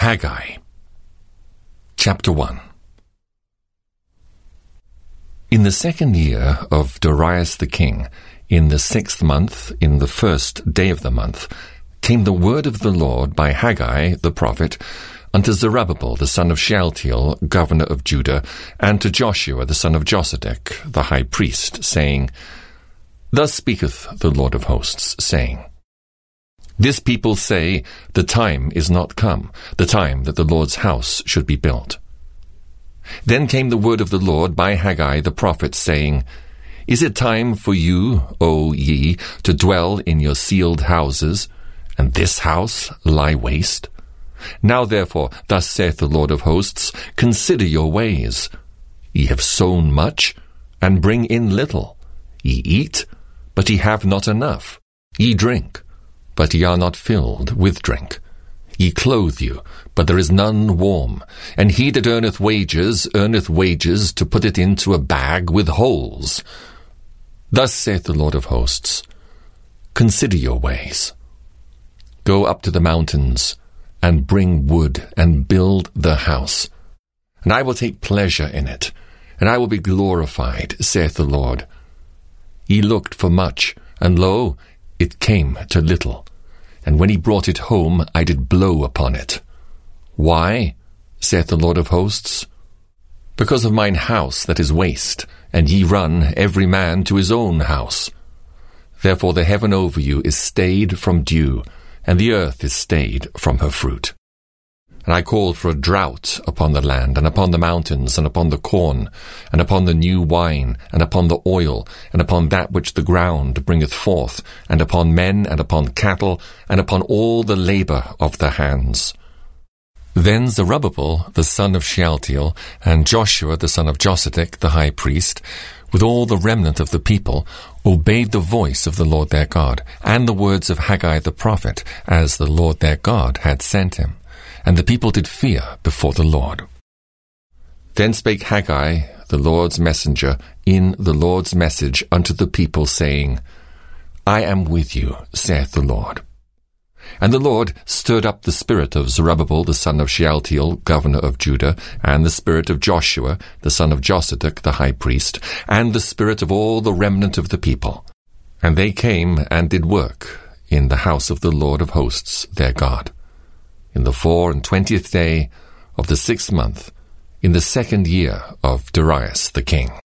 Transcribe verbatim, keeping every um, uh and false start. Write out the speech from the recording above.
Haggai. Chapter one. In the second year of Darius the king, in the sixth month, in the first day of the month, came the word of the Lord by Haggai the prophet unto Zerubbabel the son of Shealtiel, governor of Judah, and to Joshua the son of Josedech, the high priest, saying, Thus speaketh the Lord of hosts, saying, This people say, The time is not come, the time that the Lord's house should be built. Then came the word of the Lord by Haggai the prophet, saying, Is it time for you, O ye, to dwell in your sealed houses, and this house lie waste? Now therefore, thus saith the Lord of hosts, Consider your ways. Ye have sown much, and bring in little. Ye eat, but ye have not enough. Ye drink, but ye are not filled with drink. Ye clothe you, but there is none warm. And he that earneth wages, earneth wages to put it into a bag with holes. Thus saith the Lord of hosts, Consider your ways. Go up to the mountains, and bring wood, and build the house. And I will take pleasure in it, and I will be glorified, saith the Lord. Ye looked for much, and lo, it came to little. And when he brought it home, I did blow upon it. Why, saith the Lord of hosts? Because of mine house that is waste, and ye run every man to his own house. Therefore the heaven over you is stayed from dew, and the earth is stayed from her fruit. And I called for a drought upon the land, and upon the mountains, and upon the corn, and upon the new wine, and upon the oil, and upon that which the ground bringeth forth, and upon men, and upon cattle, and upon all the labour of the hands. Then Zerubbabel the son of Shealtiel, and Joshua the son of Josedech the high priest, with all the remnant of the people, obeyed the voice of the Lord their God, and the words of Haggai the prophet, as the Lord their God had sent him. And the people did fear before the Lord. Then spake Haggai, the Lord's messenger, in the Lord's message unto the people, saying, I am with you, saith the Lord. And the Lord stirred up the spirit of Zerubbabel the son of Shealtiel, governor of Judah, and the spirit of Joshua the son of Josedech the high priest, and the spirit of all the remnant of the people. And they came and did work in the house of the Lord of hosts their God. In the four and twentieth day of the sixth month, in the second year of Darius the king.